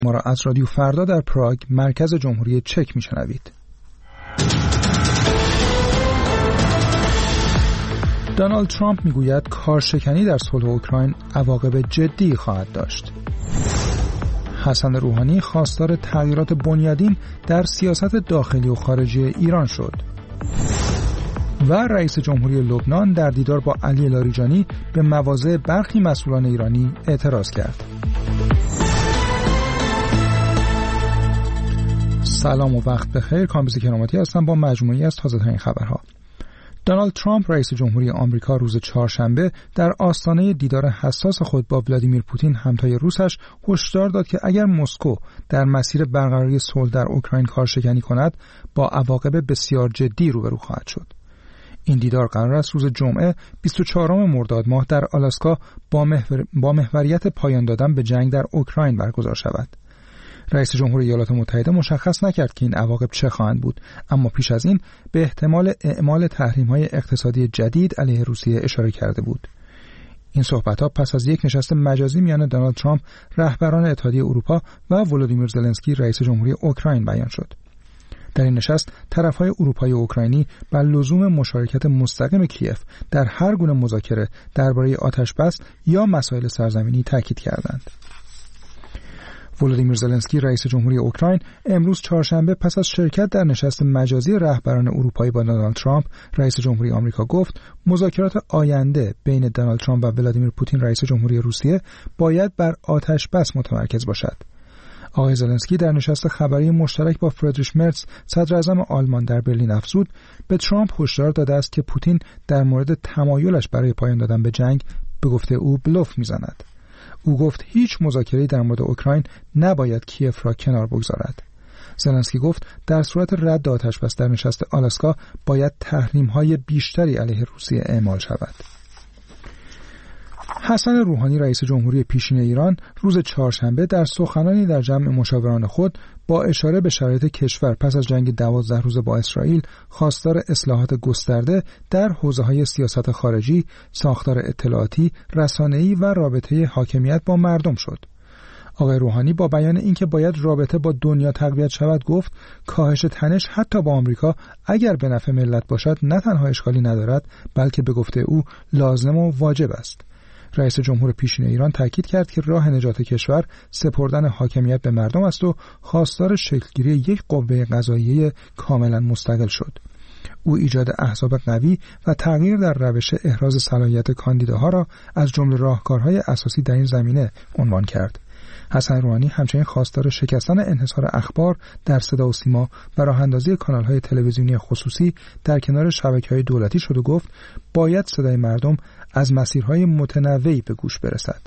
ما را از رادیو فردا در پراگ مرکز جمهوری چک میشنوید. دونالد ترامپ میگوید کارشکنی در صلح اوکراین عواقب جدی خواهد داشت. حسن روحانی خواستار تغییرات بنیادین در سیاست داخلی و خارجی ایران شد. و رئیس جمهوری لبنان در دیدار با علی لاریجانی به مواضع برخی مسئولان ایرانی اعتراض کرد. سلام و وقت بخیر، کامبیز کراماتی هستم با مجموعی از تازه‌ترین خبرها. دونالد ترامپ رئیس جمهوری آمریکا روز چهارشنبه در آستانه دیدار حساس خود با ولادیمیر پوتین همتای روسش هشدار داد که اگر مسکو در مسیر برقراری صلح در اوکراین کارشکنی کند با عواقب بسیار جدی روبرو خواهد شد. این دیدار قرار است روز جمعه 24 مرداد ماه در آلاسکا با محوریت پایان دادن به جنگ در اوکراین برگزار شود. رئیس جمهور ایالات متحده مشخص نکرد که این عواقب چه خواهند بود، اما پیش از این به احتمال اعمال تحریم‌های اقتصادی جدید علیه روسیه اشاره کرده بود. این صحبت‌ها پس از یک نشست مجازی میان دونالد ترامپ، رهبران اتحادیه اروپا و ولودیمیر زلنسکی رئیس جمهوری اوکراین بیان شد. در این نشست طرف‌های اروپایی و اوکراینی بر لزوم مشارکت مستقیم کیف در هر گونه مذاکره درباره آتش‌بس یا مسائل سرزمینی تاکید کردند. ولودیمیر زلنسکی رئیس جمهوری اوکراین امروز چهارشنبه پس از شرکت در نشست مجازی رهبران اروپایی با دونالد ترامپ رئیس جمهوری آمریکا گفت مذاکرات آینده بین دونالد ترامپ و ولادیمیر پوتین رئیس جمهوری روسیه باید بر آتش‌بس متمرکز باشد. آقای زلنسکی در نشست خبری مشترک با فردریش مرتز صدر اعظم آلمان در برلین افزود به ترامپ هشدار داده است که پوتین در مورد تمایلش برای پایان دادن به جنگ به گفته او بلوف میزند. او گفت هیچ مذاکره‌ای در مورد اوکراین نباید کیف را کنار بگذارد. زلنسکی گفت در صورت رد آتش‌بس در نشست آلاسکا باید تحریم‌های بیشتری علیه روسیه اعمال شود. حسن روحانی رئیس جمهوری پیشین ایران روز چهارشنبه در سخنانی در جمع مشاوران خود با اشاره به شرایط کشور پس از جنگ 12 روزه با اسرائیل خواستار اصلاحات گسترده در حوزه‌های سیاست خارجی، ساختار اطلاعاتی، رسانه‌ای و رابطه حاکمیت با مردم شد. آقای روحانی با بیان اینکه باید رابطه با دنیا تقویت شود گفت کاهش تنش حتی با آمریکا اگر به نفع ملت باشد نه تنها اشکالی ندارد بلکه به گفته او لازم و واجب است. رئیس جمهور پیشین ایران تاکید کرد که راه نجات کشور سپردن حاکمیت به مردم است و خواستار شکلگیری یک قوه قضاییه کاملا مستقل شد. او ایجاد احزاب قوی و تغییر در روش احراز صلاحیت کاندیداها را از جمله راهکارهای اساسی در این زمینه عنوان کرد. حسن روحانی همچنین خواستار شکستن انحصار اخبار در صدا و سیما و راه‌اندازی کانال‌های تلویزیونی خصوصی در کنار شبکه‌های دولتی شد و گفت باید صدای مردم از مسیرهای متنوعی به گوش برسد.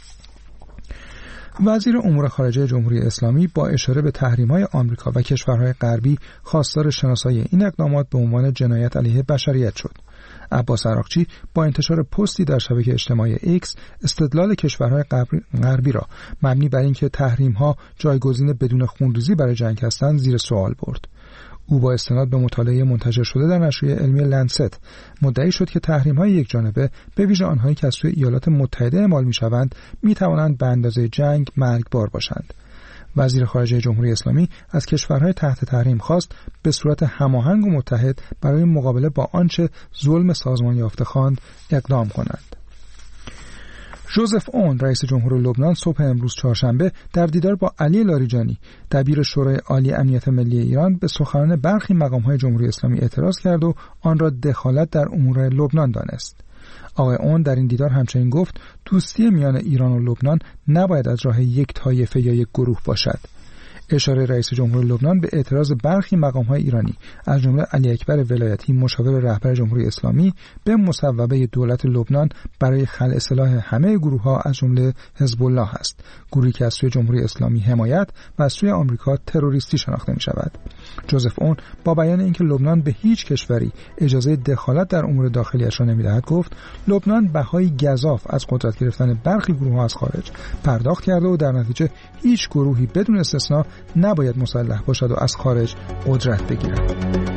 وزیر امور خارجه جمهوری اسلامی با اشاره به تحریم‌های آمریکا و کشورهای غربی خواستار شناسایی این اقدامات به عنوان جنایت علیه بشریت شد. عباس عراقچی با انتشار پستی در شبکه اجتماعی ایکس استدلال کشورهای غربی را مبنی بر اینکه تحریم‌ها جایگزین بدون خونریزی برای جنگ هستند زیر سوال برد. او با استناد به مطالعه منتشر شده در نشریه علمی لنست مدعی شد که تحریم‌های یکجانبه به ویژه آنهایی که از سوی ایالات متحده اعمال می‌شوند می‌توانند به اندازه جنگ مرگبار باشند. وزیر خارجه جمهوری اسلامی از کشورهای تحت تحریم خواست به صورت هماهنگ و متحد برای مقابله با آنچه ظلم سازمان یافته خواند اقدام کنند. ژوزف اون رئیس جمهور لبنان صبح امروز چهارشنبه در دیدار با علی لاریجانی دبیر شورای عالی امنیت ملی ایران به سخنان برخی مقام‌های جمهوری اسلامی اعتراض کرد و آن را دخالت در امور لبنان دانست. آقای اون در این دیدار همچنین گفت دوستی میان ایران و لبنان نباید از راه یک طایفه یا یک گروه باشد. اشاره رئیس جمهور لبنان به اعتراض برخی مقام‌های ایرانی از جمله علی اکبر ولایتی مشاور رهبر جمهوری اسلامی به مصوبه دولت لبنان برای خلع سلاح همه گروه‌ها از جمله حزب الله است، گروهی که از سوی جمهوری اسلامی حمایت و از سوی آمریکا تروریستی شناخته می‌شود. ژوزف اون با بیان اینکه لبنان به هیچ کشوری اجازه دخالت در امور داخلیش را نمی‌دهد گفت لبنان بهای گزاف از قدرت گرفتن برخی گروه‌ها از خارج پرداخت کرده و در نتیجه هیچ گروهی بدون استثنا نباید مسلح باشد و از خارج قدرت بگیرد.